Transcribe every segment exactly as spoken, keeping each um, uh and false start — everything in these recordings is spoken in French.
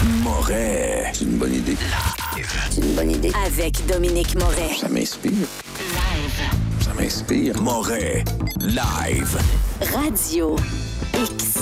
Moret. C'est une bonne idée. C'est une bonne idée. Avec Dominique Moret. Ça m'inspire. Live. Ça m'inspire. Moret. Live. Radio X.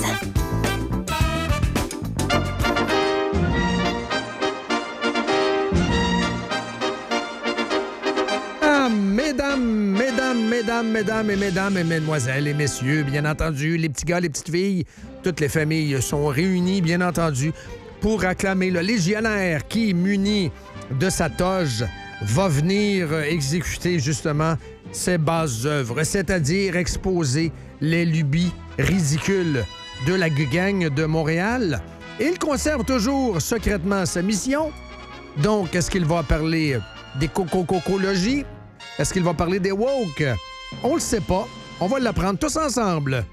Mesdames, mesdames, mesdames, mesdames et mesdames et mesdemoiselles et messieurs, bien entendu, les petits gars, les petites filles, toutes les familles sont réunies, bien entendu, pour acclamer le légionnaire qui, muni de sa toge, va venir exécuter justement ses basses œuvres, c'est-à-dire exposer les lubies ridicules de la gang de Montréal. Il conserve toujours secrètement sa mission. Donc, est-ce qu'il va parler des coco-cocologies? Est-ce qu'il va parler des woke? On le sait pas. On va l'apprendre tous ensemble.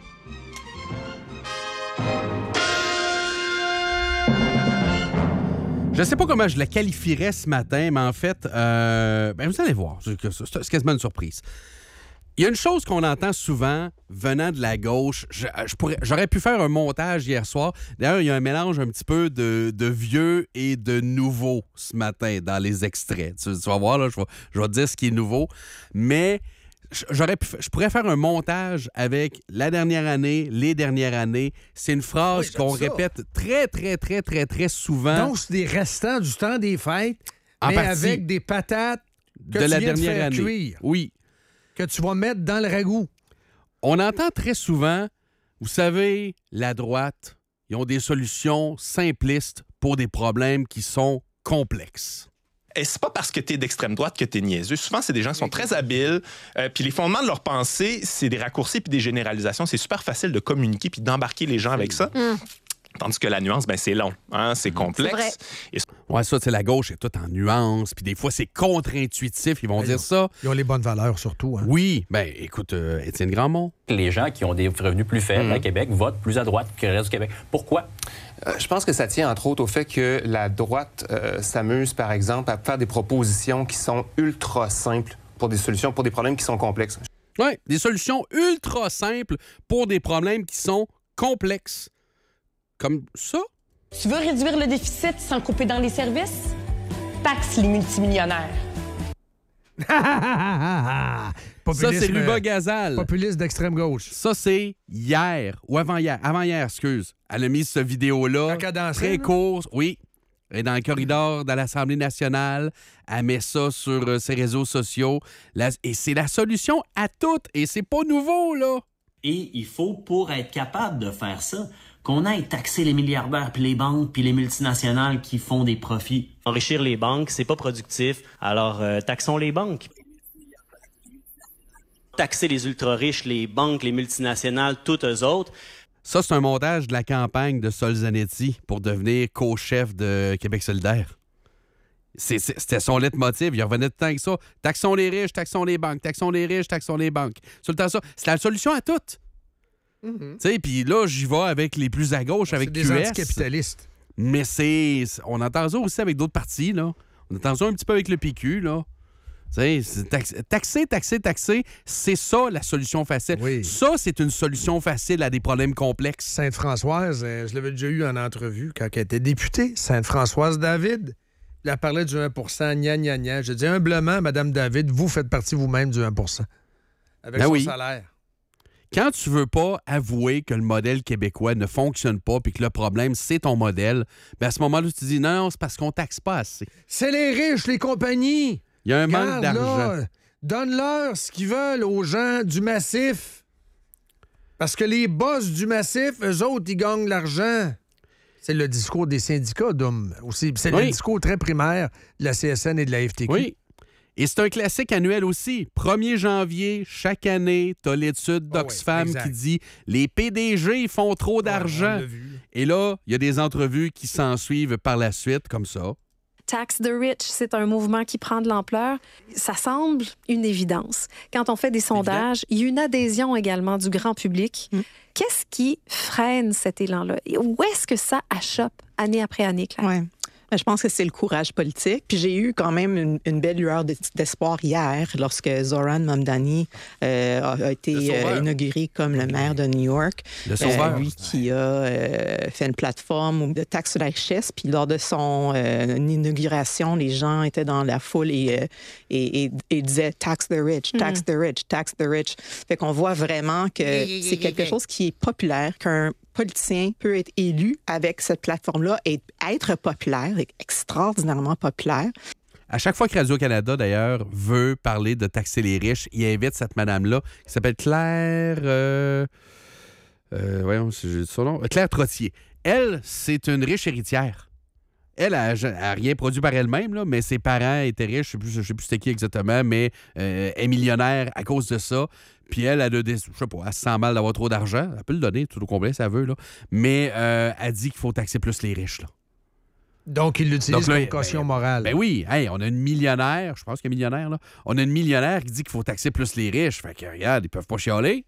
Je sais pas comment je la qualifierais ce matin, mais en fait, euh, ben vous allez voir, c'est, c'est quasiment une surprise. Il y a une chose qu'on entend souvent venant de la gauche. Je, je pourrais, j'aurais pu faire un montage hier soir. D'ailleurs, il y a un mélange un petit peu de, de vieux et de nouveau ce matin dans les extraits. Tu, tu vas voir, là, je vais, je vais te dire ce qui est nouveau. Mais j'aurais pu, je pourrais faire un montage avec la dernière année, les dernières années. C'est une phrase oui, qu'on ça. répète très, très, très, très, très souvent. Donc, c'est des restants du temps des fêtes, en mais partie, avec des patates que de tu la viens dernière de faire année. cuire. Oui. Que tu vas mettre dans le ragoût. On entend très souvent, vous savez, la droite, ils ont des solutions simplistes pour des problèmes qui sont complexes. Et c'est pas parce que t'es d'extrême droite que t'es niaiseux. Souvent, c'est des gens qui sont très habiles. Euh, puis les fondements de leur pensée, c'est des raccourcis puis des généralisations. C'est super facile de communiquer puis d'embarquer les gens avec ça. Mm. Tandis que la nuance, ben c'est long, hein? C'est complexe. C'est ouais, ça, c'est la gauche, c'est tout en nuance. Puis des fois, c'est contre-intuitif. Ils vont ben, dire ils ont, ça. Ils ont les bonnes valeurs, surtout. Hein? Oui. Ben écoute, euh, Étienne Grandmont. Les gens qui ont des revenus plus faibles mmh. à Québec votent plus à droite que le reste du Québec. Pourquoi? Euh, je pense que ça tient, entre autres, au fait que la droite euh, s'amuse, par exemple, à faire des propositions qui sont ultra simples pour des solutions, pour des problèmes qui sont complexes. Oui, des solutions ultra simples pour des problèmes qui sont complexes. Comme ça? Tu veux réduire le déficit sans couper dans les services? Taxe les multimillionnaires. Ça, c'est Ruba Gazal. Populiste d'extrême gauche. Ça, c'est hier, ou avant-hier. Avant-hier, excuse. Elle a mis cette vidéo-là. Très courte. Oui. Elle est dans le corridor de l'Assemblée nationale. Elle met ça sur euh, ses réseaux sociaux. La... Et c'est la solution à tout. Et c'est pas nouveau, là. Et il faut, pour être capable de faire ça, qu'on aille taxer les milliardaires, puis les banques, puis les multinationales qui font des profits. Enrichir les banques, c'est pas productif. Alors, euh, taxons les banques. Taxer les ultra-riches, les banques, les multinationales, toutes eux autres. Ça, c'est un montage de la campagne de Sol Zanetti pour devenir co-chef de Québec solidaire. C'est, c'est, c'était son leitmotiv. Il revenait tout le temps avec ça. Taxons les riches, taxons les banques, taxons les riches, taxons les banques. Tout le temps ça. C'est la solution à tout. Mm-hmm. Tu sais, puis là, j'y vais avec les plus à gauche, avec c'est Q S. des anticapitalistes. Mais c'est... On entend ça aussi avec d'autres partis, là. On entend ça un petit peu avec le P Q, là. Tu sais, taxer, taxer, taxer, c'est ça la solution facile. Oui. Ça, c'est une solution facile à des problèmes complexes. Sainte-Françoise, je l'avais déjà eu en entrevue quand elle était députée. Sainte-Françoise David, elle parlait du un pour cent, gna gna gna. Je dis humblement, Madame David, vous faites partie vous-même du un pour cent. Avec ben son oui. salaire. Quand tu veux pas avouer que le modèle québécois ne fonctionne pas puis que le problème, c'est ton modèle, ben à ce moment-là, tu te dis non, non, c'est parce qu'on taxe pas assez. C'est les riches, les compagnies. Il y a un Regarde, manque d'argent. Là, donne-leur ce qu'ils veulent aux gens du massif. Parce que les boss du massif, eux autres, ils gagnent l'argent. C'est le discours des syndicats, Dom. Aussi. C'est oui. le discours très primaire de la C S N et de la F T Q. Oui. Et c'est un classique annuel aussi. premier janvier, chaque année, tu as l'étude d'Oxfam oh oui, qui dit « Les P D G font trop d'argent. Ouais, » Et là, il y a des entrevues qui s'en suivent par la suite, comme ça. Tax the rich, c'est un mouvement qui prend de l'ampleur. Ça semble une évidence. Quand on fait des sondages, il y a une adhésion également du grand public. Mmh. Qu'est-ce qui freine cet élan-là? Où est-ce que ça achoppe année après année, Claire? Ouais. Je pense que c'est le courage politique. Puis j'ai eu quand même une, une belle lueur d'espoir hier lorsque Zoran Mamdani euh, a, a été euh, inauguré comme le maire de New York. Le sauveur. Euh, lui qui a euh, fait une plateforme de taxe sur la richesse. Puis lors de son euh, inauguration, les gens étaient dans la foule et, euh, et, et, et disaient « tax the rich, tax mm. the rich, tax the rich ». Fait qu'on voit vraiment que c'est quelque chose qui est populaire, qu'un politicien peut être élu avec cette plateforme-là et être populaire, extraordinairement populaire. À chaque fois que Radio-Canada, d'ailleurs, veut parler de taxer les riches, il invite cette madame-là qui s'appelle Claire... Euh, euh, voyons, j'ai son nom. Claire Trottier. Elle, c'est une riche héritière. Elle n'a rien produit par elle-même, là, mais ses parents étaient riches. Je ne sais, sais plus c'était qui exactement, mais euh, est millionnaire à cause de ça. Puis elle, elle a des, je sais pas, elle se sent mal d'avoir trop d'argent. Elle peut le donner tout au complet, si elle veut, là. Mais euh, elle dit qu'il faut taxer plus les riches, là. Donc, il l'utilise comme caution ben, morale. Ben oui. Hey, on a une millionnaire, je pense qu'il y a une millionnaire, là. On a une millionnaire qui dit qu'il faut taxer plus les riches. Fait que, regarde, ils peuvent pas chialer.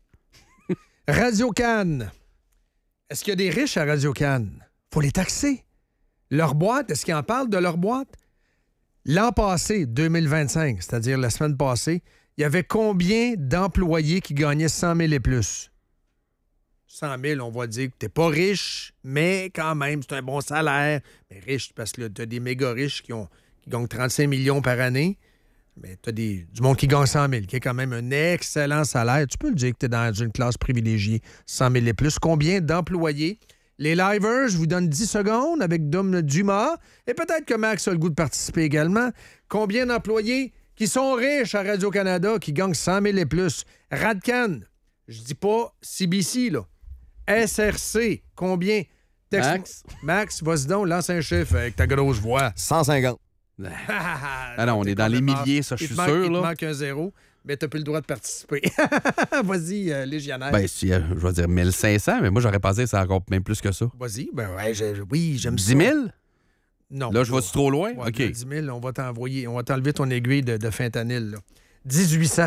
Radio-Can. Est-ce qu'il y a des riches à Radio-Can? Faut les taxer. Leur boîte, est-ce qu'ils en parlent de leur boîte? L'an passé, deux mille vingt-cinq, c'est-à-dire la semaine passée, il y avait combien d'employés qui gagnaient cent mille et plus? cent mille, on va dire que t'es pas riche, mais quand même, c'est un bon salaire. Mais riche, parce que tu as des méga riches qui, ont, qui gagnent trente-cinq millions par année. Mais tu as du monde qui gagne cent mille, qui est quand même un excellent salaire. Tu peux le dire que tu es dans une classe privilégiée, cent mille et plus. Combien d'employés? Les livers, je vous donne dix secondes avec Dom Dumas. Et peut-être que Max a le goût de participer également. Combien d'employés qui sont riches à Radio-Canada, qui gagnent cent mille et plus? Radcan, je dis pas C B C, là. S R C, combien? Texte- Max? Max, vas-y donc, lance un chiffre avec ta grosse voix. cent cinquante. Ah non, on est dans les milliers, ça, je suis sûr. Il te là. manque un zéro, mais tu n'as plus le droit de participer. Vas-y, euh, légionnaire. Ben, si, euh, je vais dire mille cinq cents, mais moi, j'aurais pensé que c'est encore même plus que ça. Vas-y, ben ouais, je- oui, j'aime ça. dix mille? Non. Là, je vais-tu trop loin? Ouais, OK. dix mille, on va t'envoyer, on va t'enlever ton aiguille de, de fentanyl. Là. dix-huit cents.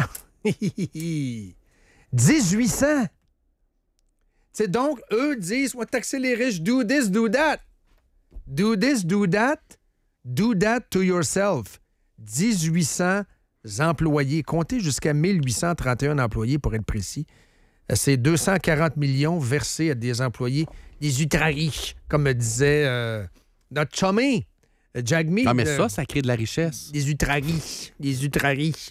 dix-huit cents! C'est donc, eux disent, on va taxer les riches, do this, do that. Do this, do that. Do that to yourself. dix-huit cents employés. Comptez jusqu'à mille huit cent trente et un employés, pour être précis. C'est deux cent quarante millions versés à des employés, des ultra-riches, comme me disait euh, notre chummy, Jagmeet. Non, mais euh, ça, ça crée de la richesse. Des ultra-riches. Des ultra-riches.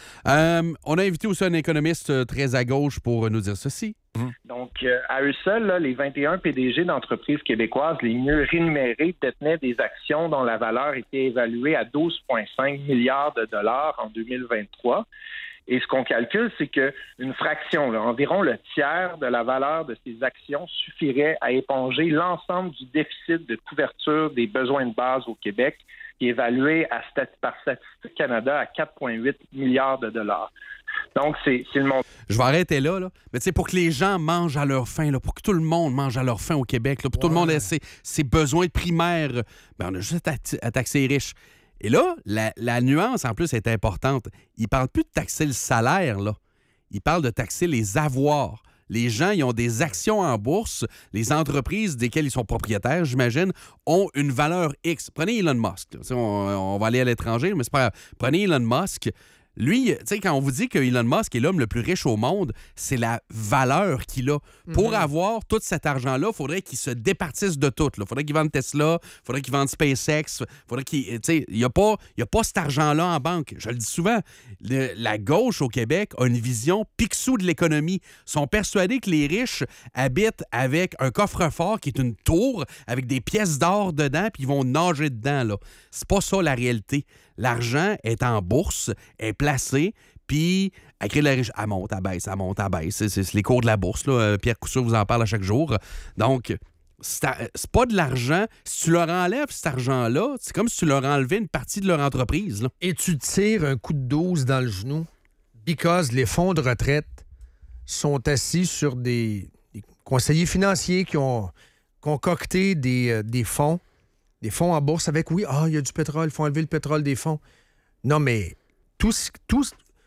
Euh, on a invité aussi un économiste euh, très à gauche pour nous dire ceci. Donc, euh, à eux seuls, là, les vingt et un P D G d'entreprises québécoises les mieux rémunérés détenaient des actions dont la valeur était évaluée à douze virgule cinq milliards de dollars en deux mille vingt-trois. Et ce qu'on calcule, c'est qu'une fraction, là, environ le tiers de la valeur de ces actions suffirait à éponger l'ensemble du déficit de couverture des besoins de base au Québec, qui est évalué à, par Statistique Canada à quatre virgule huit milliards de dollars. Donc, c'est, c'est le montant. Je vais arrêter là, là. Mais tu sais, pour que les gens mangent à leur faim, là, pour que tout le monde mange à leur faim au Québec, là, pour que tout le monde ait ses, ses besoins primaires, ben, on a juste à, à taxer les riches. Et là, la, la nuance, en plus, est importante. Ils ne parlent plus de taxer le salaire, là. Ils parlent de taxer les avoirs. Les gens, ils ont des actions en bourse. Les entreprises desquelles ils sont propriétaires, j'imagine, ont une valeur X. Prenez Elon Musk. On, on va aller à l'étranger, mais c'est pas grave. Prenez Elon Musk. Lui, tu sais, quand on vous dit que Elon Musk est l'homme le plus riche au monde, c'est la valeur qu'il a. Pour mm-hmm. avoir tout cet argent-là, il faudrait qu'il se départisse de tout. Il faudrait qu'il vende Tesla, il faudrait qu'il vende SpaceX, faudrait qu'il, tu sais, il n'y a pas, il y a pas cet argent-là en banque. Je le dis souvent, le, la gauche au Québec a une vision picsou de l'économie. Ils sont persuadés que les riches habitent avec un coffre-fort qui est une tour avec des pièces d'or dedans, puis ils vont nager dedans, là. C'est pas ça la réalité. L'argent est en bourse, est placé, puis elle crée de la richesse. Elle monte, elle baisse, elle monte, elle baisse. C'est, c'est, c'est les cours de la bourse. Là. Pierre Couture vous en parle à chaque jour. Donc, c'est, à, c'est pas de l'argent. Si tu leur enlèves cet argent-là, c'est comme si tu leur enlevais une partie de leur entreprise. Là. Et tu tires un coup de douze dans le genou because les fonds de retraite sont assis sur des, des conseillers financiers qui ont concocté des, euh, des fonds Des fonds en bourse avec, oui, ah, il y a du pétrole, il faut enlever le pétrole des fonds. Non, mais tout ce, tout,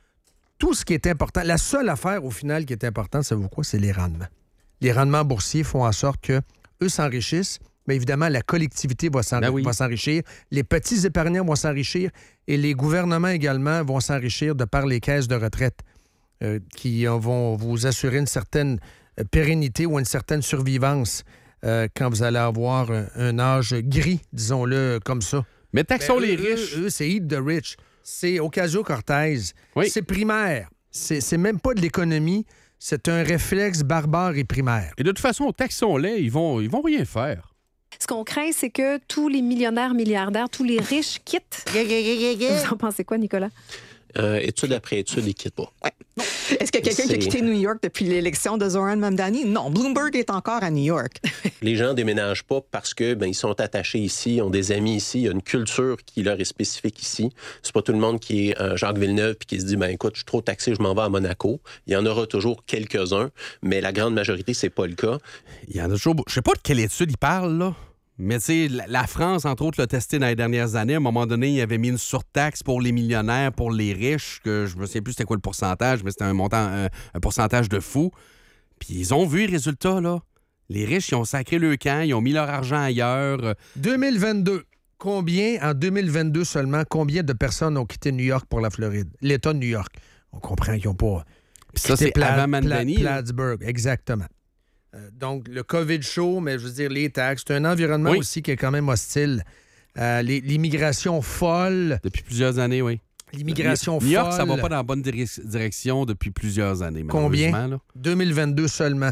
tout ce qui est important, la seule affaire au final qui est importante, savez-vous quoi? C'est les rendements. Les rendements boursiers font en sorte qu'eux s'enrichissent mais évidemment, la collectivité va, s'en- Ben oui. va s'enrichir. Les petits épargnants vont s'enrichir et les gouvernements également vont s'enrichir de par les caisses de retraite euh, qui euh, vont vous assurer une certaine euh, pérennité ou une certaine survivance euh, quand vous allez avoir un, un âge gris, disons-le comme ça. Mais taxons Ben, les eux, riches. Eux, eux, c'est Eat the Rich. C'est Ocasio-Cortez. Oui. C'est primaire. C'est, c'est même pas de l'économie. C'est un réflexe barbare et primaire. Et de toute façon, taxons-les, ils vont, ils vont rien faire. Ce qu'on craint, c'est que tous les millionnaires, milliardaires, tous les riches quittent. Vous en pensez quoi, Nicolas? Euh, étude après étude, ils quittent pas. Est-ce qu'il y a quelqu'un qui a C'est- quitté New York depuis l'élection de Zoran Mamdani? Non, Bloomberg est encore à New York. Les gens déménagent pas parce que ben ils sont attachés ici, ils ont des amis ici, il y a une culture qui leur est spécifique ici. C'est pas tout le monde qui est euh, Jacques Villeneuve puis qui se dit ben écoute, je suis trop taxé, je m'en vais à Monaco. Il y en aura toujours quelques-uns, mais la grande majorité c'est pas le cas. Il y en a toujours. Je sais pas de quelle étude il parle, là. Mais tu sais, la, la France, entre autres, l'a testé dans les dernières années. À un moment donné, il avait mis une surtaxe pour les millionnaires, pour les riches, que je me souviens plus c'était quoi le pourcentage, mais c'était un montant, un, un pourcentage de fou. Puis ils ont vu les résultats, là. Les riches, ils ont sacré le camp, ils ont mis leur argent ailleurs. deux mille vingt-deux. Combien, en deux mille vingt-deux seulement, combien de personnes ont quitté New York pour la Floride? L'État de New York. On comprend qu'ils n'ont pas... Puis ça, quitté c'est avant Mamdani, là. Plattsburgh, exactement. Euh, donc, le COVID chaud, mais je veux dire, les taxes, c'est un environnement Oui. aussi qui est quand même hostile. Euh, les- l'immigration folle. Depuis plusieurs années, oui. L'immigration New York, folle. ça va pas dans la bonne direc- direction depuis plusieurs années, Combien? malheureusement, là. deux mille vingt-deux seulement.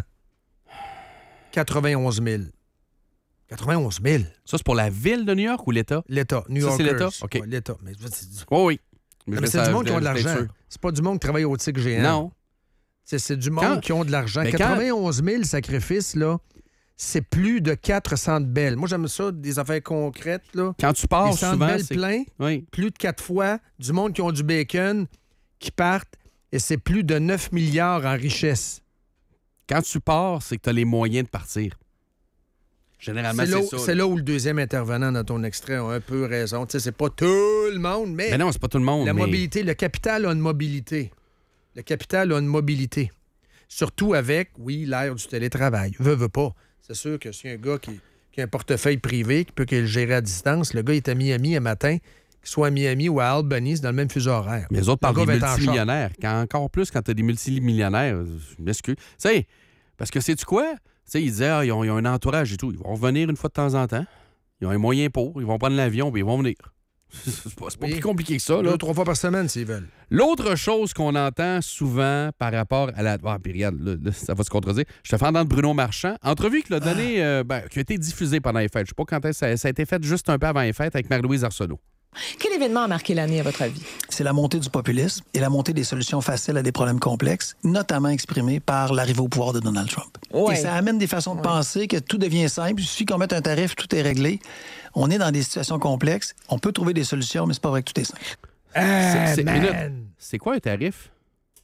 quatre-vingt-onze mille. quatre-vingt-onze mille. Ça, c'est pour la ville de New York ou l'État? L'État. New Ça, c'est Yorkers. l'État? OK. Ouais, L'État. Mais je veux dire, Oui, oui. Non, je mais vais c'est ça- du monde je qui ont de vais être l'argent. sûr. C'est pas du monde qui travaille au tigre géant. Non. C'est, c'est du monde Quand- qui ont de l'argent. Mais quand- quatre-vingt-onze mille sacrifices, là, c'est plus de quatre centres belles. Moi, j'aime ça, des affaires concrètes. Là. Quand tu pars, des centres souvent, belles c'est- pleins, Oui. plus de quatre fois, du monde qui ont du bacon, qui partent, et c'est plus de neuf milliards en richesse. Quand tu pars, c'est que tu as les moyens de partir. Généralement, C'est c'est, là, où- ça. c'est là où le deuxième intervenant dans ton extrait a un peu raison. Tu sais, c'est pas tout le monde, mais... Mais non, c'est pas tout le monde. La mais- mobilité, le capital a une mobilité. Le capital a une mobilité. Surtout avec, oui, l'ère du télétravail. Veux, veux pas. C'est sûr que si un gars qui, qui a un portefeuille privé, qui peut qu'il le gérer à distance, le gars est à Miami un matin, qu'il soit à Miami ou à Albany, c'est dans le même fuseau horaire. Mais les autres Le parlent gars des va être en multimillionnaires. Quand, encore plus quand tu as des multimillionnaires, euh, je m'excuse. Tu sais, parce que sais-tu quoi? Tu sais, ils disaient, ah, ils, ont, ils ont un entourage et tout. Ils vont revenir une fois de temps en temps. Ils ont un moyen pour. Ils vont prendre l'avion puis ils vont venir. C'est pas, c'est pas Oui. plus compliqué que ça. Là. Deux, trois fois par semaine, s'ils veulent. L'autre chose qu'on entend souvent par rapport à la... Ah, puis regarde, là, là, ça va se contredire. Je te fais entendre Bruno Marchand. Entrevue qu'il a donnée, euh, ben, qui a été diffusée pendant les fêtes. Je sais pas quand est-ce ça, ça a été fait juste un peu avant les fêtes avec Marie-Louise Arsenault. Quel événement a marqué l'année, à votre avis? C'est la montée du populisme et la montée des solutions faciles à des problèmes complexes, notamment exprimées par l'arrivée au pouvoir de Donald Trump. Ouais. Et ça amène des façons de Ouais. penser que tout devient simple. Il suffit qu'on mette un tarif, tout est réglé. On est dans des situations complexes. On peut trouver des solutions, mais c'est pas vrai que tout est simple. C'est- c'est- man! minute. C'est quoi un tarif?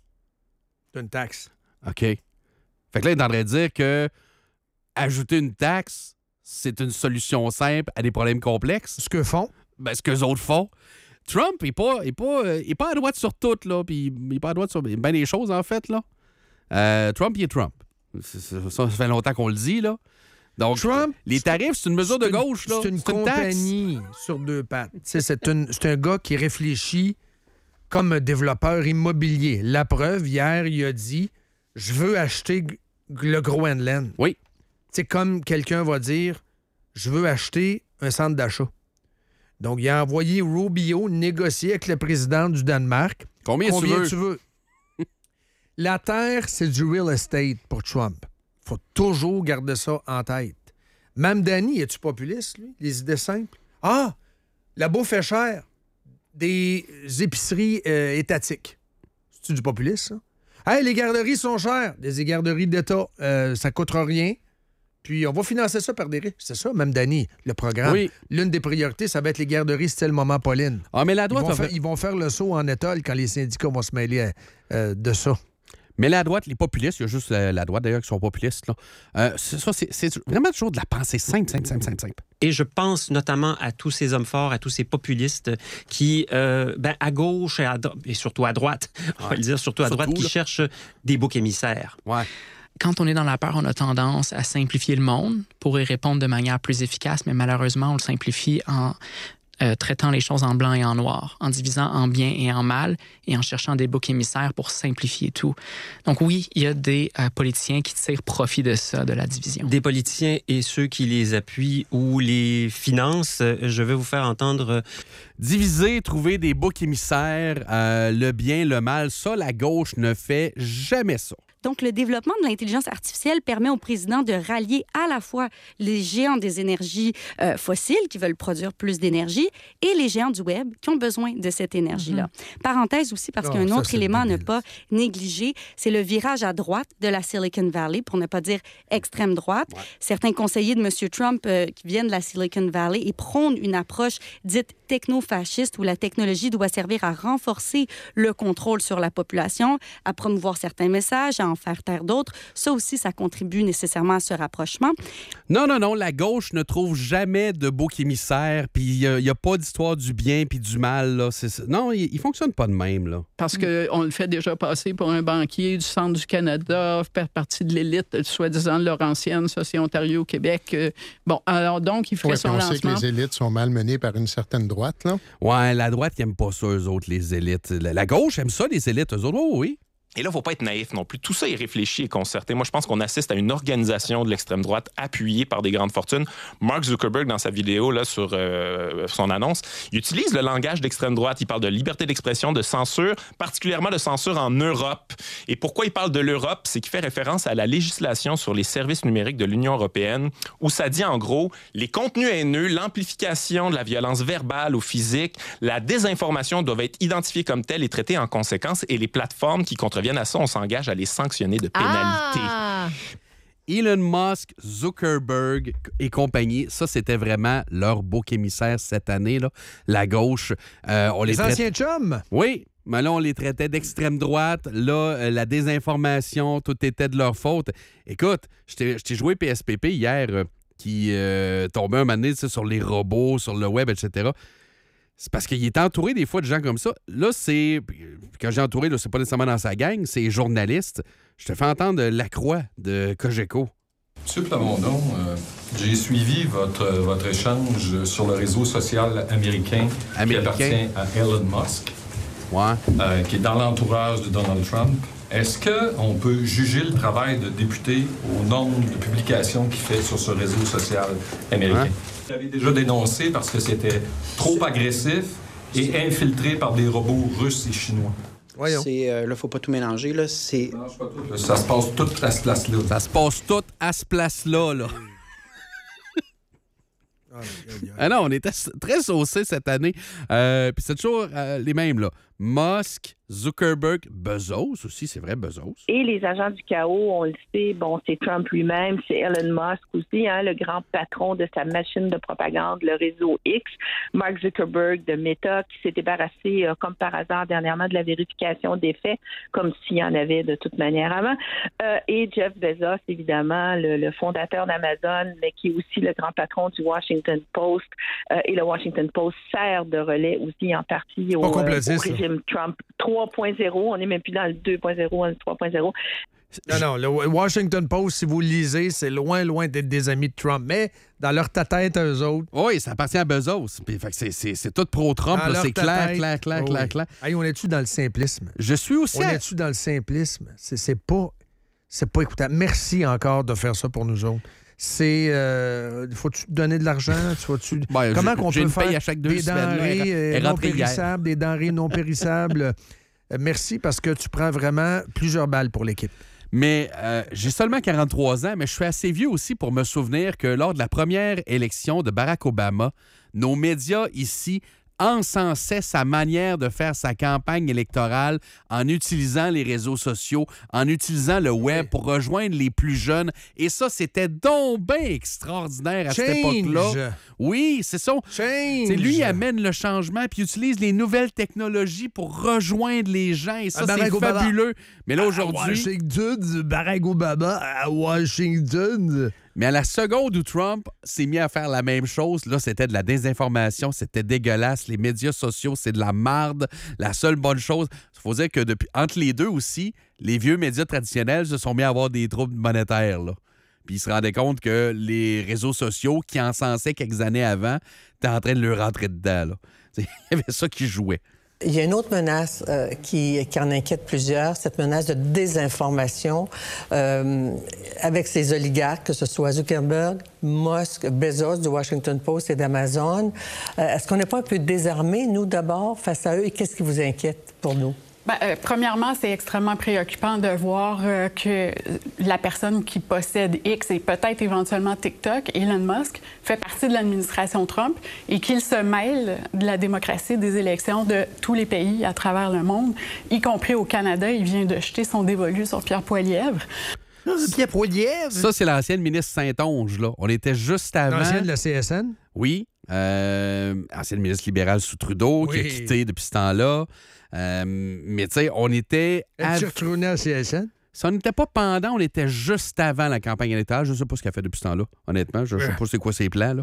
C'est une taxe. OK. Fait que là, il est en train de dire que ajouter une taxe, c'est une solution simple à des problèmes complexes. Ce que font. Ben, ce qu'eux autres font. Trump, il n'est pas, il est pas, euh, il est pas à droite sur tout, là. Puis il n'est pas à droite sur bien des choses, en fait, là. Euh, Trump, il est Trump. C'est- c'est- Ça, ça fait longtemps qu'on le dit, là. Donc, Trump, les tarifs, c'est une mesure de C'est une- gauche, là. C'est une taxe. compagnie sur deux pattes. Tu sais, C'est une- c'est un gars qui réfléchit comme un développeur immobilier. La preuve, hier, il a dit « Je veux acheter g- le Groenland. » Oui. C'est comme quelqu'un va dire « Je veux acheter un centre d'achat. » Donc, il a envoyé Rubio négocier avec le président du Danemark. Combien, tu veux? tu veux? La terre, c'est du real estate pour Trump. Faut toujours garder ça en tête. Mamdani, es-tu populiste, lui? Les idées simples? Ah! La bouffe est chère. Des épiceries euh, étatiques. C'est-tu du populiste, ça? Hey, les garderies sont chères. Des garderies d'État, euh, ça coûtera rien. Puis on va financer ça par des riches. C'est ça, Mamdani, le programme. Oui. L'une des priorités, ça va être les garderies style Maman Pauline. Ah, mais la Ils droite... vont, a faire, fait- ils vont faire le saut en étole quand les syndicats vont se mêler à- euh, de ça. Mais la droite, les populistes, il y a juste la, la droite d'ailleurs qui sont populistes, là. Euh, c'est, ça, c'est, c'est vraiment toujours de la pensée simple, simple, simple, simple, simple. Et je pense notamment à tous ces hommes forts, à tous ces populistes qui, euh, ben, à gauche et, à dro- et surtout à droite, on va le dire, surtout à Surtout, droite, qui là. cherchent des boucs émissaires. Ouais. quand on est dans la peur, on a tendance à simplifier le monde pour y répondre de manière plus efficace, mais malheureusement, on le simplifie en euh, traitant les choses en blanc et en noir, en divisant en bien et en mal et en cherchant des boucs émissaires pour simplifier tout. Donc oui, il y a des euh, politiciens qui tirent profit de ça, de la division. Des politiciens et ceux qui les appuient ou les financent. Je vais vous faire entendre... Diviser, trouver des boucs émissaires, euh, le bien, le mal, ça, la gauche ne fait jamais ça. Donc, le développement de l'intelligence artificielle permet au président de rallier à la fois les géants des énergies euh, fossiles qui veulent produire plus d'énergie et les géants du Web qui ont besoin de cette énergie-là. Mm-hmm. Parenthèse aussi, parce oh, qu'il y a un ça, autre élément à ne pas négliger, c'est le virage à droite de la Silicon Valley, pour ne pas dire extrême droite. Ouais. Certains conseillers de M. Trump euh, qui viennent de la Silicon Valley et prônent une approche dite techno-fasciste où la technologie doit servir à renforcer le contrôle sur la population, à promouvoir certains messages, à en faire taire d'autres. Ça aussi, ça contribue nécessairement à ce rapprochement. Non, non, non, la gauche ne trouve jamais de bouc émissaire, puis il n'y a, a pas d'histoire du bien puis du mal. Là. C'est, non, il ne fonctionne pas de même. Là. Parce qu'on le fait déjà passer pour un banquier du centre du Canada, faire partie de l'élite, soi-disant de Laurentienne, ça c'est Ontario, Québec. Bon, alors donc, il ferait ouais, son on lancement. sait que les élites sont malmenées par une certaine droite, là. Ouais, la droite, ils n'aime pas ça, eux autres, les élites. La, la gauche aime ça, les élites, eux autres, oh, oui. Et là, il ne faut pas être naïf non plus. Tout ça est réfléchi et concerté. Moi, je pense qu'on assiste à une organisation de l'extrême droite appuyée par des grandes fortunes. Mark Zuckerberg, dans sa vidéo là, sur euh, son annonce, il utilise le langage d'extrême droite. Il parle de liberté d'expression, de censure, particulièrement de censure en Europe. Et pourquoi il parle de l'Europe? C'est qu'il fait référence à la législation sur les services numériques de l'Union européenne, où ça dit en gros les contenus haineux, l'amplification de la violence verbale ou physique, la désinformation doivent être identifiés comme tels et traités en conséquence. Et les plateformes qui contreviennent à ça, on s'engage à les sanctionner de pénalités. Ah! Elon Musk, Zuckerberg et compagnie, ça, c'était vraiment leur bouc émissaire cette année, là. La gauche. Euh, on les les traite... anciens chums? Oui, mais là, on les traitait d'extrême droite. Là, euh, la désinformation, tout était de leur faute. Écoute, je t'ai, je t'ai joué P S P P hier, euh, qui euh, tombait un moment donné sur les robots, sur le web, et cetera. C'est parce qu'il est entouré des fois de gens comme ça. Là, c'est... Quand j'ai entouré, là, c'est pas nécessairement dans sa gang, c'est journaliste. Je te fais entendre Lacroix de Cogeco. Monsieur Plamondon, euh, j'ai suivi votre, votre échange sur le réseau social américain, américain. qui appartient à Elon Musk, ouais. euh, qui est dans l'entourage de Donald Trump. Est-ce qu'on peut juger le travail de député au nombre de publications qu'il fait sur ce réseau social américain? Hein? Vous l'avez déjà dénoncé parce que c'était trop agressif et infiltré par des robots russes et chinois. Voyons. C'est, euh, là, faut pas tout mélanger. Là, c'est... Non, pas tout, là. Ça se passe tout à ce place-là. Ça se passe tout à ce place-là. Là. Ah non, on était très saucés cette année. Euh, Puis c'est toujours euh, les mêmes, là. Musk, Zuckerberg, Bezos aussi, c'est vrai, Bezos. Et les agents du chaos, on le sait, bon, c'est Trump lui-même, c'est Elon Musk aussi, hein, le grand patron de sa machine de propagande, le réseau X, Mark Zuckerberg de Meta, qui s'est débarrassé, euh, comme par hasard, dernièrement, de la vérification des faits, comme s'il y en avait de toute manière avant, euh, et Jeff Bezos, évidemment, le, le fondateur d'Amazon, mais qui est aussi le grand patron du Washington Post, euh, et le Washington Post sert de relais aussi en partie au, euh, au régime Trump trois point zéro. On n'est même plus dans le deux point zéro, le trois point zéro. Non, non, le Washington Post, si vous le lisez, c'est loin, loin d'être des amis de Trump. Mais dans leur tête, eux autres... Oui, ça appartient à Bezos. Puis, fait que c'est, c'est, c'est tout pro-Trump. Là, c'est clair, clair, clair, oh, clair, oui. clair. Hey, on est-tu dans le simplisme? Je suis aussi... On à... est-tu dans le simplisme? C'est, c'est pas... C'est pas écoutable. Merci encore de faire ça pour nous autres. C'est... Euh, faut-tu te donner de l'argent? Tu vas-tu... Ben, Comment j'ai, qu'on j'ai peut une faire paye à chaque deux des semaines, denrées là, euh, non périssables, des denrées non périssables? euh, merci, parce que tu prends vraiment plusieurs balles pour l'équipe. Mais euh, j'ai seulement quarante-trois ans, mais je suis assez vieux aussi pour me souvenir que lors de la première élection de Barack Obama, nos médias ici encensaient sa manière de faire sa campagne électorale en utilisant les réseaux sociaux, en utilisant le web pour rejoindre les plus jeunes. Et ça, c'était donc bien extraordinaire à Change. cette époque-là. Oui, c'est ça. Change. C'est lui qui amène le changement puis utilise les nouvelles technologies pour rejoindre les gens. Et ça, à c'est fabuleux. Mais là, à aujourd'hui... Washington, Barack Obama à Washington... Mais à la seconde où Trump s'est mis à faire la même chose, là, c'était de la désinformation, c'était dégueulasse. Les médias sociaux, c'est de la marde. La seule bonne chose, il faut dire que depuis, entre les deux aussi, les vieux médias traditionnels se sont mis à avoir des troubles monétaires, là. Puis ils se rendaient compte que les réseaux sociaux, qui encensaient quelques années avant, étaient en train de leur rentrer dedans, là. Il y avait ça qui jouait. Il y a une autre menace euh, qui, qui en inquiète plusieurs, cette menace de désinformation euh, avec ces oligarques, que ce soit Zuckerberg, Musk, Bezos du Washington Post et d'Amazon. Euh, est-ce qu'on n'est pas un peu désarmés, nous, d'abord, face à eux? Et qu'est-ce qui vous inquiète pour nous? Bien, euh, premièrement, c'est extrêmement préoccupant de voir euh, que la personne qui possède X et peut-être éventuellement TikTok, Elon Musk, fait partie de l'administration Trump et qu'il se mêle de la démocratie des élections de tous les pays à travers le monde, y compris au Canada. Il vient de jeter son dévolu sur Pierre Poilievre. Pierre Poilievre? Ça, c'est l'ancienne ministre Saint-Onge, là. On était juste avant... L'ancienne de la C S N? Oui. Euh, ancienne ministre libérale sous Trudeau, oui. Qui a quitté depuis ce temps-là. Euh, mais tu sais, on était... Est-ce que tu retourné à C S N? Ça n'était pas pendant, on était juste avant la campagne électorale. Je ne sais pas ce qu'elle fait depuis ce temps-là, honnêtement. Je ne sais pas c'est quoi ses plans, là.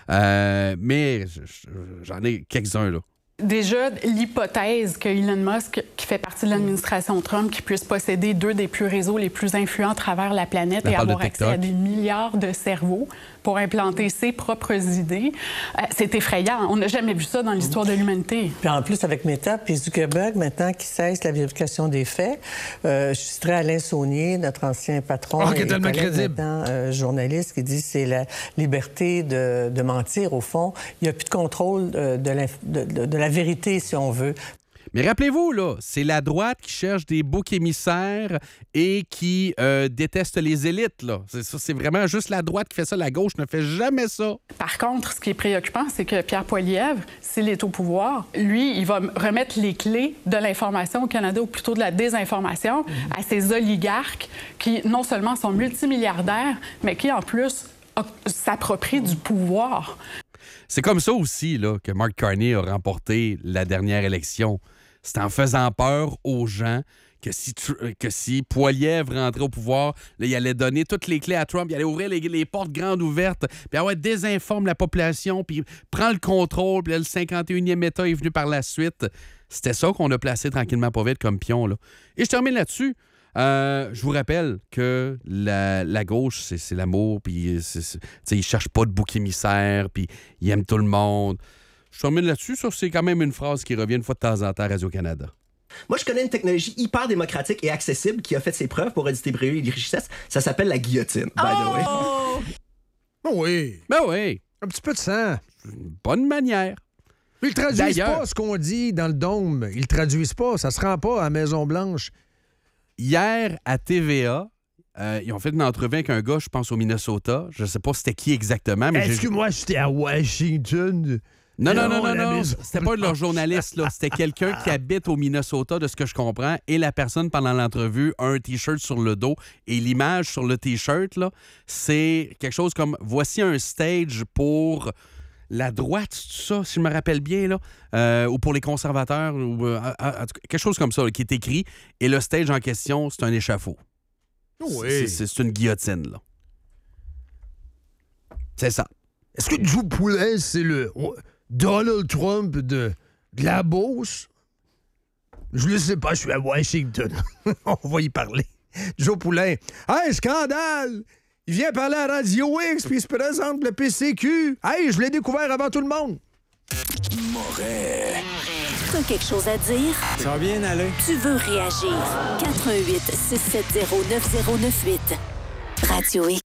Euh, mais j'en ai quelques-uns, là. Déjà, l'hypothèse que Elon Musk, qui fait partie de l'administration Trump, qui puisse posséder deux des plus réseaux les plus influents à travers la planète et avoir accès à des milliards de cerveaux pour implanter ses propres idées, euh, c'est effrayant. On n'a jamais vu ça dans l'histoire de l'humanité. Puis en plus, avec Meta puis Zuckerberg, maintenant, qui cesse la vérification des faits, euh, je citerai Alain Saunier, notre ancien patron, oh, qui est tellement crédible. Maintenant, euh, journaliste, qui dit que c'est la liberté de, de mentir, au fond. Il n'y a plus de contrôle euh, de, la, de, de, de la vérité, si on veut. Mais rappelez-vous, là, c'est la droite qui cherche des boucs émissaires et qui euh, déteste les élites, là. C'est, ça, c'est vraiment juste la droite qui fait ça. La gauche ne fait jamais ça. Par contre, ce qui est préoccupant, c'est que Pierre Poilievre, s'il est au pouvoir, lui, il va remettre les clés de l'information au Canada, ou plutôt de la désinformation, mm-hmm. à ces oligarques qui, non seulement sont multimilliardaires, mais qui, en plus, s'approprient du pouvoir. C'est comme ça aussi là, que Mark Carney a remporté la dernière élection. C'est en faisant peur aux gens que si, que si Poilievre rentrait au pouvoir, là, il allait donner toutes les clés à Trump, il allait ouvrir les, les portes grandes ouvertes, puis ah ouais, désinforme la population, puis prend le contrôle, puis là, le cinquante et unième État est venu par la suite. C'était ça qu'on a placé tranquillement pas vite comme pion. Là. Et je termine là-dessus. Euh, je vous rappelle que la, la gauche, c'est, c'est l'amour, puis c'est, c'est, ils ne cherchent pas de bouc émissaire, puis ils aiment tout le monde. Je termine là-dessus, ça, c'est quand même une phrase qui revient une fois de temps en temps à Radio-Canada. Moi, je connais une technologie hyper démocratique et accessible qui a fait ses preuves pour redistribuer les richesses. Ça s'appelle la guillotine, by the way. Oh oui. Ben oui. Un petit peu de sang. Une bonne manière. Ils ne traduisent D'ailleurs, pas ce qu'on dit dans le dôme. Ils ne traduisent pas. Ça ne se rend pas à la Maison-Blanche. Hier, à T V A, euh, ils ont fait une entrevue avec un gars, je pense, au Minnesota. Je ne sais pas c'était qui exactement. Mais Est-ce j'ai... que moi, j'étais à Washington? Non, non, non, non, non. non. C'était pas de leur journaliste, là. C'était quelqu'un qui habite au Minnesota, de ce que je comprends. Et la personne, pendant l'entrevue, a un T-shirt sur le dos. Et l'image sur le T-shirt, là, c'est quelque chose comme « Voici un stage pour... » la droite, tout ça, si je me rappelle bien, là, euh, ou pour les conservateurs, ou euh, à, à, quelque chose comme ça, là, qui est écrit. Et le stage en question, c'est un échafaud. Oui. C'est, c'est, c'est une guillotine, là. C'est ça. Est-ce que Joe Poulet, c'est le Donald Trump de, de la Beauce? Je ne sais pas, je suis à Washington. On va y parler. Joe Poulet. Hey, scandale! Il vient parler à Radio X, puis il se présente le P C Q. Hey, je l'ai découvert avant tout le monde. Moret. T'as quelque chose à dire? Ça va bien aller. Tu veux réagir? quatre un huit, six sept zéro, neuf zéro neuf huit. Radio X.